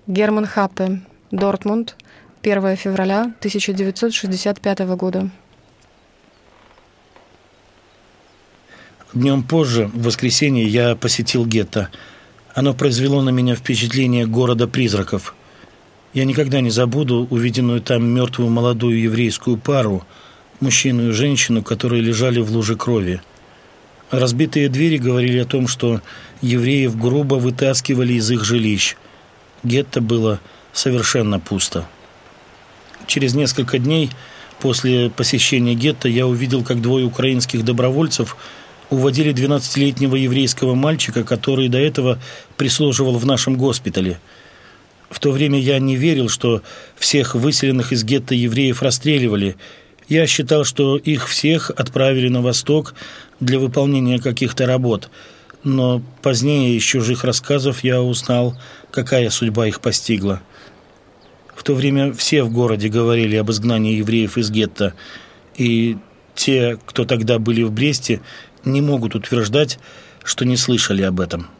Герман Хаппе, Дортмунд, 1 февраля 1965 года. Днем позже, в воскресенье, я посетил гетто. Оно произвело на меня впечатление города призраков. Я никогда не забуду увиденную там мертвую молодую еврейскую пару, мужчину и женщину, которые лежали в луже крови. Разбитые двери говорили о том, что евреев грубо вытаскивали из их жилищ. Гетто было совершенно пусто. Через несколько дней после посещения гетто я увидел, как двое украинских добровольцев уводили 12-летнего еврейского мальчика, который до этого прислуживал в нашем госпитале. В то время я не верил, что всех выселенных из гетто евреев расстреливали. Я считал, что их всех отправили на восток для выполнения каких-то работ. Но позднее из чужих рассказов я узнал, какая судьба их постигла. В то время все в городе говорили об изгнании евреев из гетто. И те, кто тогда были в Бресте, не могут утверждать, что не слышали об этом.